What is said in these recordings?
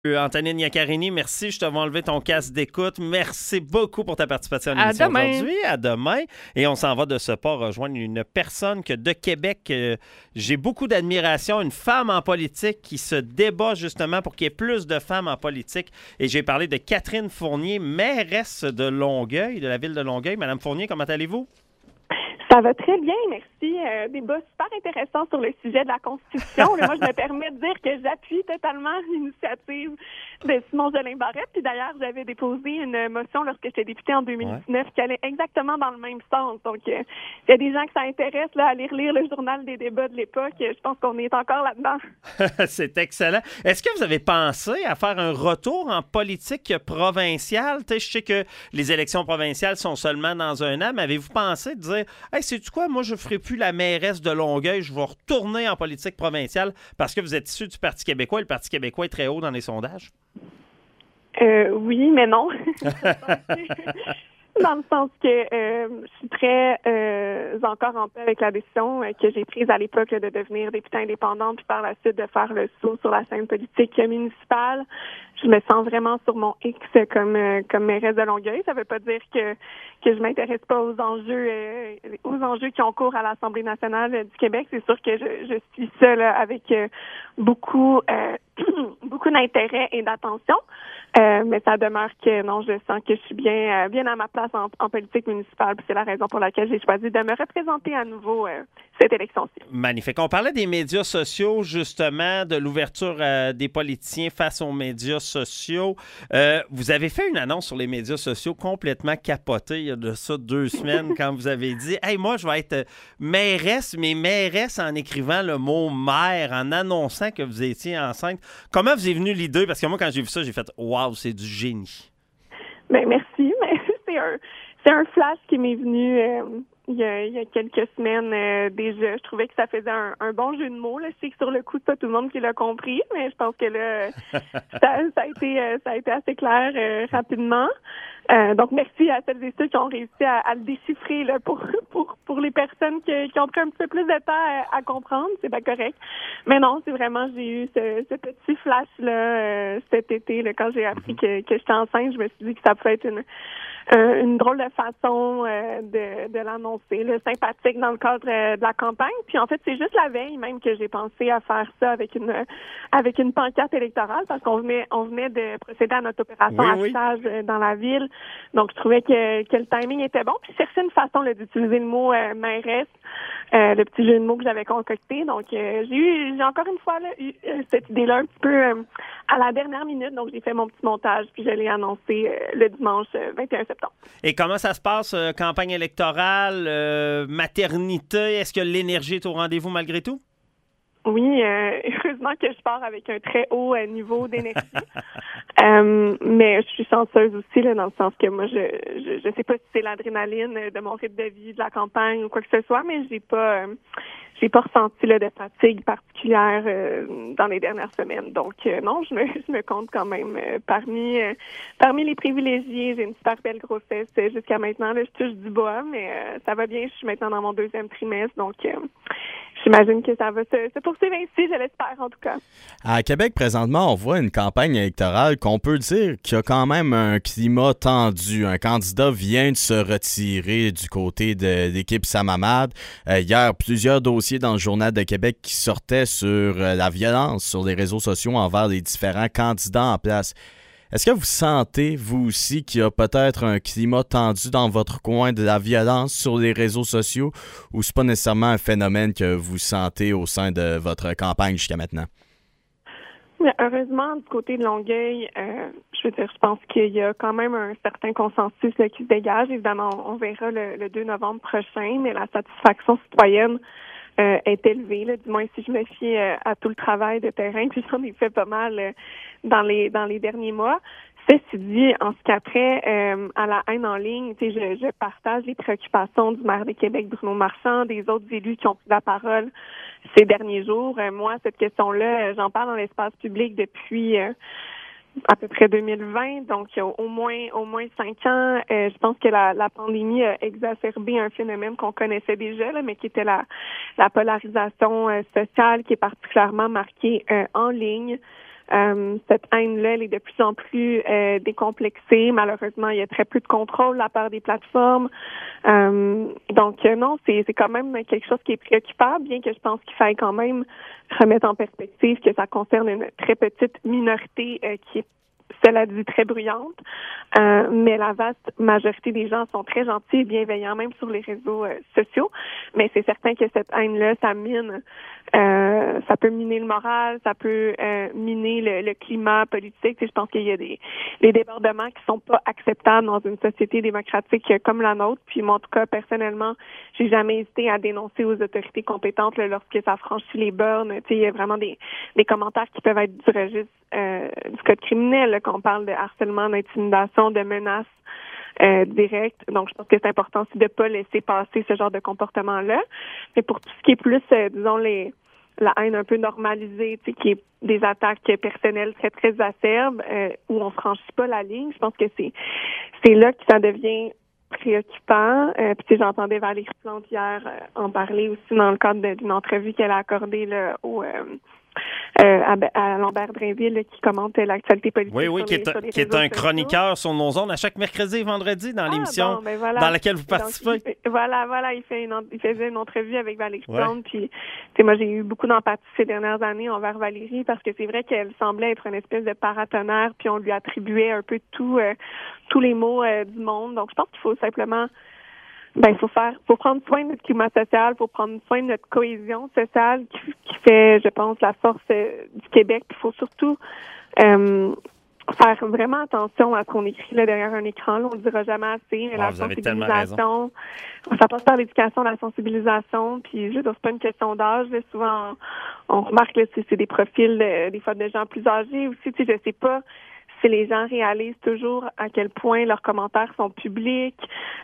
Antonine Iaccarini, merci. Je te vais enlever ton casque d'écoute. Merci beaucoup pour ta participation à l'émission aujourd'hui. À demain. Et on s'en va de ce pas rejoindre une personne que de Québec, j'ai beaucoup d'admiration, une femme en politique qui se débat justement pour qu'il y ait plus de femmes en politique. Et j'ai parlé de Catherine Fournier, mairesse de Longueuil, de la ville de Longueuil. Madame Fournier, comment allez-vous? Ça va très bien, merci. Débat super intéressant sur le sujet de la Constitution. Moi, je me permets de dire que j'appuie totalement l'initiative de Simon Jolin Barrette. Puis d'ailleurs, j'avais déposé une motion lorsque j'étais députée en 2019 qui allait exactement dans le même sens. Donc, il y a des gens que ça intéresse là, à aller relire le journal des débats de l'époque. Je pense qu'on est encore là-dedans. C'est excellent. Est-ce que vous avez pensé à faire un retour en politique provinciale? Je sais que les élections provinciales sont seulement dans un an, mais avez-vous pensé de dire « Hey, sais-tu quoi? Moi, je ne ferai plus la mairesse de Longueuil. Je vais retourner en politique provinciale parce que vous êtes issu du Parti québécois et le Parti québécois est très haut dans les sondages. » Oui, mais non. Dans le sens que je suis très encore en paix avec la décision que j'ai prise à l'époque de devenir députée indépendante puis par la suite de faire le saut sur la scène politique municipale. Je me sens vraiment sur mon X comme mairesse de Longueuil. Ça veut pas dire que je m'intéresse pas aux enjeux qui ont cours à l'Assemblée nationale du Québec. C'est sûr que je suis seule avec beaucoup d'intérêt et d'attention. Mais ça demeure que non, je sens que je suis bien à ma place en politique municipale. Puis c'est la raison pour laquelle j'ai choisi de me représenter à nouveau cette élection-ci. Magnifique. On parlait des médias sociaux, justement, de l'ouverture des politiciens face aux médias sociaux. Vous avez fait une annonce sur les médias sociaux complètement capotée il y a de ça 2 semaines quand vous avez dit « Hey, moi, je vais être mairesse, mais mairesse en écrivant le mot « maire », en annonçant que vous étiez enceinte. » Comment vous est venue l'idée? Parce que moi, quand j'ai vu ça, j'ai fait « Wow, c'est du génie. » Ben merci, mais c'est un flash qui m'est venu il y a quelques semaines déjà. Je trouvais que ça faisait un bon jeu de mots. Là. Je sais que sur le coup, c'est pas tout le monde qui l'a compris, mais je pense que là, ça a été assez clair rapidement. Donc merci à celles et ceux qui ont réussi à le déchiffrer là, pour les personnes qui ont pris un petit peu plus de temps à comprendre, c'est pas correct. Mais non, c'est vraiment j'ai eu ce petit flash là cet été là, quand j'ai appris que j'étais enceinte, je me suis dit que ça pouvait être une drôle de façon de l'annoncer, là, sympathique dans le cadre de la campagne. Puis en fait, c'est juste la veille même que j'ai pensé à faire ça avec une pancarte électorale parce qu'on venait de procéder à notre opération affichage dans la ville. Donc je trouvais que le timing était bon. Puis je cherchais une façon là, d'utiliser le mot mairesse, le petit jeu de mots que j'avais concocté. Donc j'ai encore une fois là, eu cette idée-là un petit peu à la dernière minute. Donc j'ai fait mon petit montage puis je l'ai annoncé le dimanche 21 septembre. Et comment ça se passe, campagne électorale, maternité? Est-ce que l'énergie est au rendez-vous malgré tout? Oui, heureusement que je pars avec un très haut niveau d'énergie. Mais je suis chanceuse aussi, là, dans le sens que moi, je sais pas si c'est l'adrénaline de mon rythme de vie, de la campagne ou quoi que ce soit, mais j'ai pas ressenti là, de fatigue particulière dans les dernières semaines. Donc non, je me compte quand même parmi les privilégiés. J'ai une super belle grossesse jusqu'à maintenant. Là, je touche du bois, mais ça va bien. Je suis maintenant dans mon 2e trimestre, donc j'imagine que ça va se poursuivre ainsi, je l'espère en tout cas. À Québec, présentement, on voit une campagne électorale qu'on peut dire qu'il y a quand même un climat tendu. Un candidat vient de se retirer du côté de l'équipe Samamad. Hier, plusieurs dossiers dans le Journal de Québec qui sortaient sur la violence sur les réseaux sociaux envers les différents candidats en place. Est-ce que vous sentez, vous aussi, qu'il y a peut-être un climat tendu dans votre coin de la violence sur les réseaux sociaux ou c'est pas nécessairement un phénomène que vous sentez au sein de votre campagne jusqu'à maintenant? Mais heureusement, du côté de Longueuil, je pense qu'il y a quand même un certain consensus là, qui se dégage. Évidemment, on verra le 2 novembre prochain, mais la satisfaction citoyenne est élevée, là, du moins si je me fie à tout le travail de terrain, puis j'en ai fait pas mal dans les derniers mois. Ceci dit, en ce qui a trait à la haine en ligne, je partage les préoccupations du maire de Québec, Bruno Marchand, des autres élus qui ont pris la parole ces derniers jours. Moi, cette question-là, j'en parle dans l'espace public depuis à peu près 2020, donc au moins 5 ans. Je pense que la pandémie a exacerbé un phénomène qu'on connaissait déjà, là, mais qui était la polarisation sociale qui est particulièrement marquée en ligne. Cette haine-là, elle est de plus en plus décomplexée. Malheureusement, il y a très peu de contrôle de la part des plateformes. Donc, non, c'est quand même quelque chose qui est préoccupant, bien que je pense qu'il faille quand même remettre en perspective que ça concerne une très petite minorité qui est, cela dit, très bruyante. Mais la vaste majorité des gens sont très gentils et bienveillants, même sur les réseaux sociaux. Mais c'est certain que cette haine-là, ça peut miner le moral, ça peut miner le climat politique. Je pense qu'il y a des débordements qui sont pas acceptables dans une société démocratique comme la nôtre. Puis moi, en tout cas, personnellement, j'ai jamais hésité à dénoncer aux autorités compétentes lorsque ça franchit les bornes. Il y a vraiment des commentaires qui peuvent être du registre du code criminel, quand on parle de harcèlement, d'intimidation, de menaces directes. Donc, je pense que c'est important aussi de pas laisser passer ce genre de comportement-là. Mais pour tout ce qui est plus, disons, la haine un peu normalisée, qui est des attaques personnelles très, très acerbes, où on franchit pas la ligne, je pense que c'est là que ça devient préoccupant. Puis j'entendais Valérie Plante hier en parler aussi dans le cadre d'une entrevue qu'elle a accordée là, à Lambert Drainville qui commente l'actualité politique. Oui, qui est un chroniqueur sur nos ondes à chaque mercredi et vendredi dans l'émission dans laquelle vous participez. Donc, il faisait une entrevue avec Valérie Plante. Puis moi, j'ai eu beaucoup d'empathie ces dernières années envers Valérie parce que c'est vrai qu'elle semblait être une espèce de paratonnerre, puis on lui attribuait un peu tous les maux du monde. Donc, je pense qu'il faut simplement faut prendre soin de notre climat social, faut prendre soin de notre cohésion sociale qui fait, je pense, la force du Québec. Il faut surtout faire vraiment attention à ce qu'on écrit là derrière un écran. Là, on le dira jamais assez, mais la sensibilisation, ça passe par l'éducation, la sensibilisation, puis c'est pas une question d'âge. Là, souvent, on remarque que c'est des profils des fois de gens plus âgés aussi. Je sais pas si les gens réalisent toujours à quel point leurs commentaires sont publics.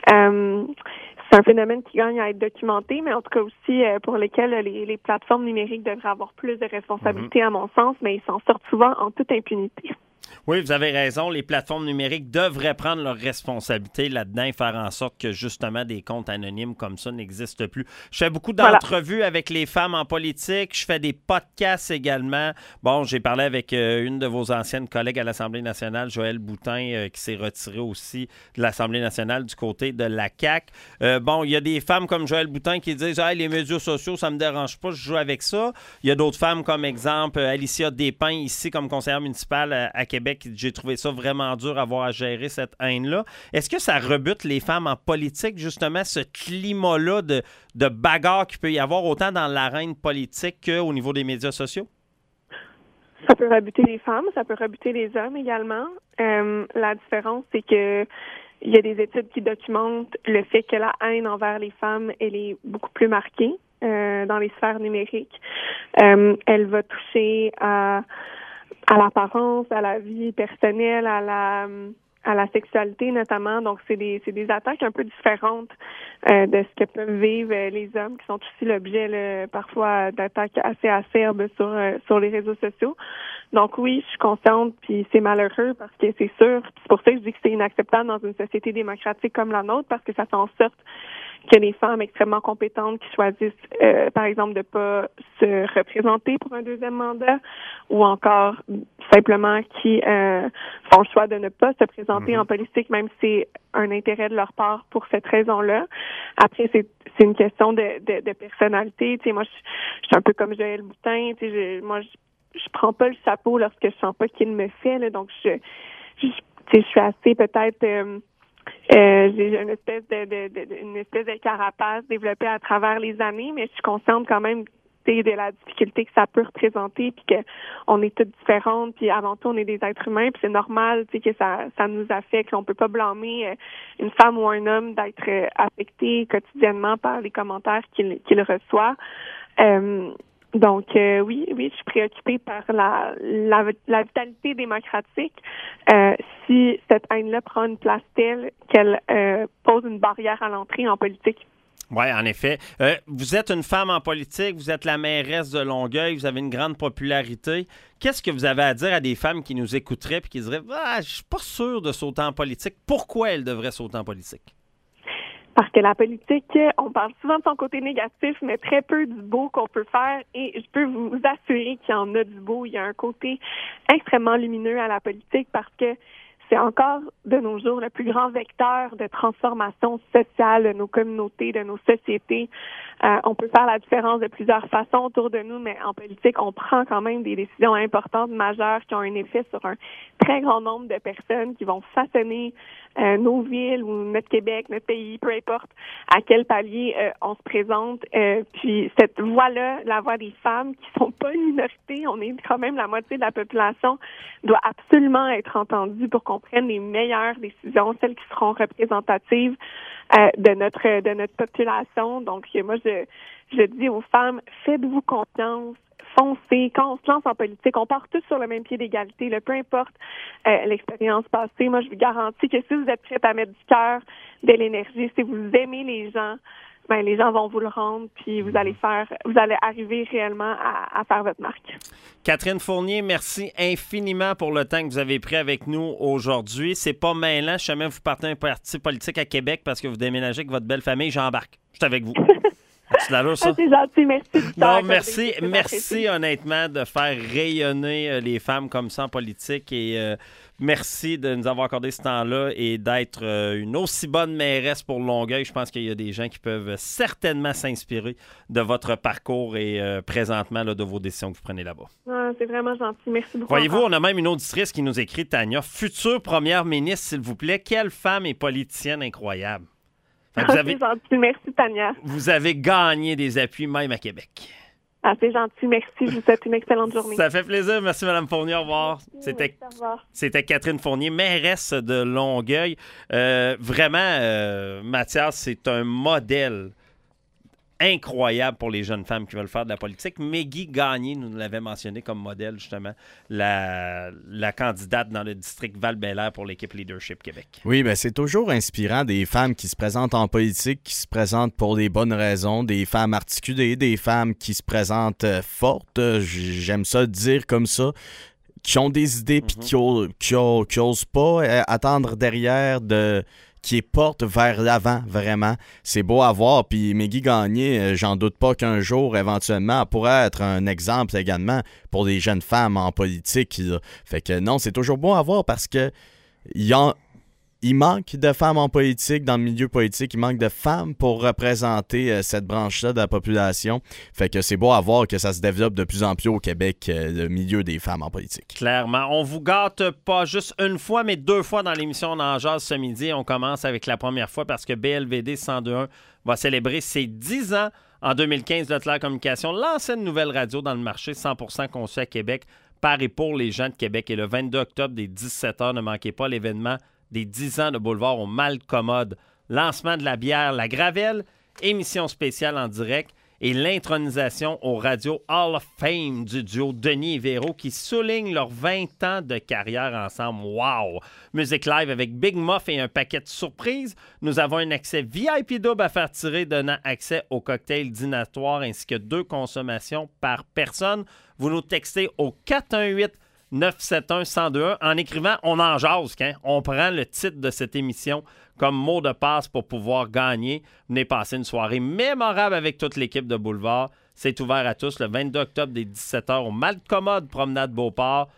C'est un phénomène qui gagne à être documenté, mais en tout cas aussi pour lesquels les plateformes numériques devraient avoir plus de responsabilités à mon sens, mais ils s'en sortent souvent en toute impunité. Oui, vous avez raison. Les plateformes numériques devraient prendre leurs responsabilités là-dedans et faire en sorte que, justement, des comptes anonymes comme ça n'existent plus. Je fais beaucoup d'entrevues avec les femmes en politique. Je fais des podcasts également. Bon, j'ai parlé avec une de vos anciennes collègues à l'Assemblée nationale, Joëlle Boutin, qui s'est retirée aussi de l'Assemblée nationale du côté de la CAQ. Il y a des femmes comme Joëlle Boutin qui disent « Hey, les médias sociaux, ça me dérange pas, je joue avec ça. » Il y a d'autres femmes comme, exemple, Alicia Despins, ici, comme conseillère municipale à Québec. J'ai trouvé ça vraiment dur à avoir à gérer cette haine-là. Est-ce que ça rebute les femmes en politique, justement, ce climat-là de bagarre qu'il peut y avoir autant dans l'arène politique qu'au niveau des médias sociaux? Ça peut rebuter les femmes, ça peut rebuter les hommes également. La différence, c'est que il y a des études qui documentent le fait que la haine envers les femmes, elle est beaucoup plus marquée dans les sphères numériques. Elle va toucher à l'apparence, à la vie personnelle, à la sexualité notamment. Donc, c'est des attaques un peu différentes de ce que peuvent vivre les hommes qui sont aussi l'objet parfois d'attaques assez acerbes sur les réseaux sociaux. Donc oui, je suis consciente, puis c'est malheureux parce que c'est sûr. C'est pour ça que je dis que c'est inacceptable dans une société démocratique comme la nôtre parce que ça fait en sorte que les femmes extrêmement compétentes qui choisissent, par exemple, de pas se représenter pour un deuxième mandat ou encore simplement qui font le choix de ne pas se présenter en politique, même si c'est un intérêt de leur part pour cette raison-là. Après, c'est une question de personnalité. Tu sais, moi, je suis un peu comme Joëlle Boutin. Tu sais, je prends pas le chapeau lorsque je sens pas qu'il me fait. Là, donc, je suis assez peut-être... j'ai une espèce de carapace développée à travers les années, mais je suis consciente quand même de la difficulté que ça peut représenter, puis que on est toutes différentes, puis avant tout on est des êtres humains, puis c'est normal, que ça nous affecte. On peut pas blâmer une femme ou un homme d'être affecté quotidiennement par les commentaires qu'il reçoit. Donc oui, je suis préoccupée par la vitalité démocratique. Si cette haine-là prend une place telle qu'elle pose une barrière à l'entrée en politique. Oui, en effet. Vous êtes une femme en politique, vous êtes la mairesse de Longueuil, vous avez une grande popularité. Qu'est-ce que vous avez à dire à des femmes qui nous écouteraient et qui diraient « je suis pas sûre de sauter en politique ». Pourquoi elles devraient sauter en politique? Parce que la politique, on parle souvent de son côté négatif, mais très peu du beau qu'on peut faire. Et je peux vous assurer qu'il y en a du beau. Il y a un côté extrêmement lumineux à la politique parce que c'est encore de nos jours le plus grand vecteur de transformation sociale de nos communautés, de nos sociétés. On peut faire la différence de plusieurs façons autour de nous, mais en politique, on prend quand même des décisions importantes, majeures, qui ont un effet sur un très grand nombre de personnes qui vont façonner nos villes ou notre Québec, notre pays, peu importe à quel palier on se présente. Puis cette voix-là, la voix des femmes qui sont pas une minorité, on est quand même la moitié de la population, doit absolument être entendue pour qu'on prenne les meilleures décisions, celles qui seront représentatives de notre population. Donc moi je dis aux femmes, faites-vous confiance. Foncez. Quand on se lance en politique, on part tous sur le même pied d'égalité, peu importe l'expérience passée. Moi, je vous garantis que si vous êtes prête à mettre du cœur, de l'énergie, si vous aimez les gens, ben les gens vont vous le rendre, puis vous allez arriver réellement à faire votre marque. Catherine Fournier, merci infiniment pour le temps que vous avez pris avec nous aujourd'hui. C'est pas mêlant. Si jamais vous partez un parti politique à Québec parce que vous déménagez avec votre belle famille, j'embarque. Je suis avec vous. C'est gentil, merci. Non, merci honnêtement de faire rayonner les femmes comme ça en politique et merci de nous avoir accordé ce temps-là et d'être une aussi bonne mairesse pour Longueuil. Je pense qu'il y a des gens qui peuvent certainement s'inspirer de votre parcours et présentement là, de vos décisions que vous prenez là-bas. Ah, c'est vraiment gentil, merci beaucoup. Voyez-vous, on a même une auditrice qui nous écrit, Tania, future première ministre, s'il vous plaît. Quelle femme et politicienne incroyable. C'est gentil. Merci, Tania. Vous avez gagné des appuis même à Québec. Ah, c'est gentil. Merci. Je vous souhaite une excellente journée. Ça fait plaisir. Merci, Mme Fournier. Au revoir. Merci, au revoir. C'était Catherine Fournier, mairesse de Longueuil. Vraiment, Mathias, c'est un modèle incroyable pour les jeunes femmes qui veulent faire de la politique. Meggy Gagné nous l'avait mentionné comme modèle, justement, la candidate dans le district Val-Bélair pour l'équipe Leadership Québec. Oui, bien, c'est toujours inspirant des femmes qui se présentent en politique, qui se présentent pour des bonnes raisons, des femmes articulées, des femmes qui se présentent fortes, j'aime ça dire comme ça, qui ont des idées puis qui osent pas attendre derrière qui porte vers l'avant, vraiment. C'est beau à voir. Puis Meggy Gagné, j'en doute pas qu'un jour, éventuellement, elle pourrait être un exemple également pour des jeunes femmes en politique. Là. Fait que non, c'est toujours beau à voir parce que il manque de femmes en politique, dans le milieu politique. Il manque de femmes pour représenter cette branche-là de la population. Fait que c'est beau à voir que ça se développe de plus en plus au Québec, le milieu des femmes en politique. Clairement. On vous gâte pas juste une fois, mais 2 fois dans l'émission On en jase ce midi. On commence avec la première fois parce que BLVD 102.1 va célébrer ses 10 ans en 2015 de Claire Communication, l'ancienne nouvelle radio dans le marché 100% conçue à Québec par et pour les gens de Québec. Et le 22 octobre, dès 17h, ne manquez pas l'événement des 10 ans de Boulevard au Malcommode. Lancement de la bière La Gravelle, émission spéciale en direct et l'intronisation au Radio Hall of Fame du duo Denis et Véro qui souligne leurs 20 ans de carrière ensemble. Wow! Musique live avec Big Muff et un paquet de surprises. Nous avons un accès VIP double à faire tirer donnant accès au cocktail dînatoire ainsi que 2 consommations par personne. Vous nous textez au 418-971-1021 en écrivant « On en jase ». On prend le titre de cette émission comme mot de passe pour pouvoir gagner. Venez passer une soirée mémorable avec toute l'équipe de Boulevard. C'est ouvert à tous le 22 octobre dès 17h au Malcommode, promenade Beauport,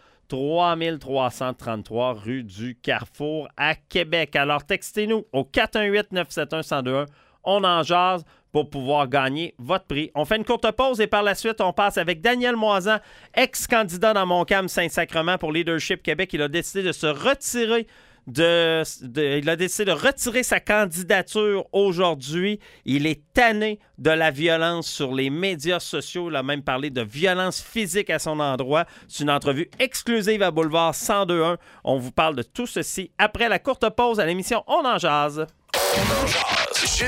3333 rue du Carrefour à Québec. Alors textez-nous au 418-971-1021. On en jase pour pouvoir gagner votre prix. On fait une courte pause et par la suite, on passe avec Daniel Moisan, ex-candidat dans Montcalm Saint-Sacrement pour Leadership Québec. Il a décidé de se retirer il a décidé de retirer sa candidature aujourd'hui. Il est tanné de la violence sur les médias sociaux. Il a même parlé de violence physique à son endroit. C'est une entrevue exclusive à Boulevard 102.1. On vous parle de tout ceci après la courte pause à l'émission On en jase. On en jase.